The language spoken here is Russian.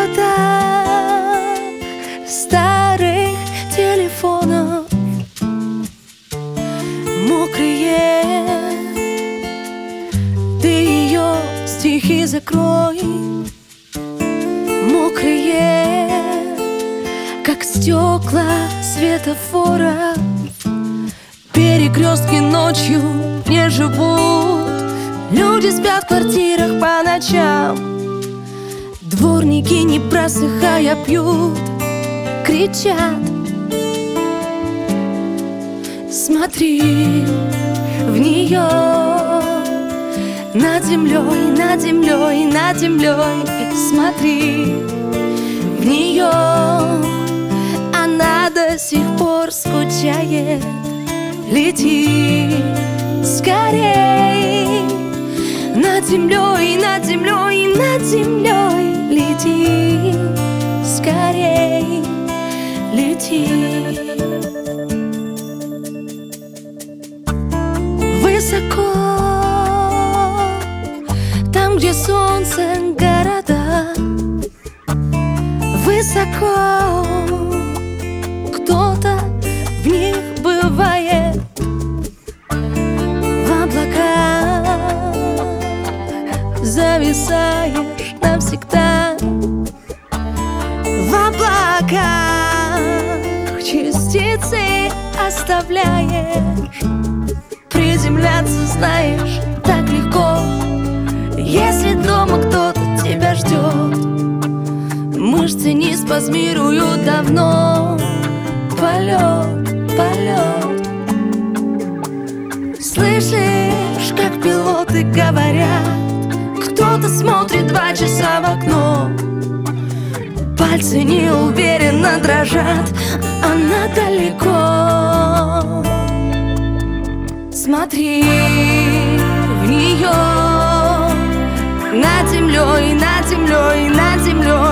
провода старых телефонов, мокрые. Ты ее стихи закрой, мокрые, как стекла светофора. Перекрестки ночью не живут, люди спят в квартирах по ночам. Дворники, не просыхая, пьют, кричат. Смотри в нее, над землей, над землей, над землей. Смотри в нее, она до сих пор скучает. Лети скорей, над землей, над землей, над землей. Лети скорей, лети. Высоко, там, где солнце, города. Высоко, кто-то в них бывает. В облаках зависаешь навсегда. В облаках частицы оставляешь. Приземляться, знаешь, так легко, если дома кто-то тебя ждет. Мышцы не спазмируют давно. Полет, полет. Слышишь, как пилоты говорят, кто-то смотрит 2 часа в окно. Пальцы неуверенно дрожат, она далеко. Смотри в нее, над землей, над землей, над землей.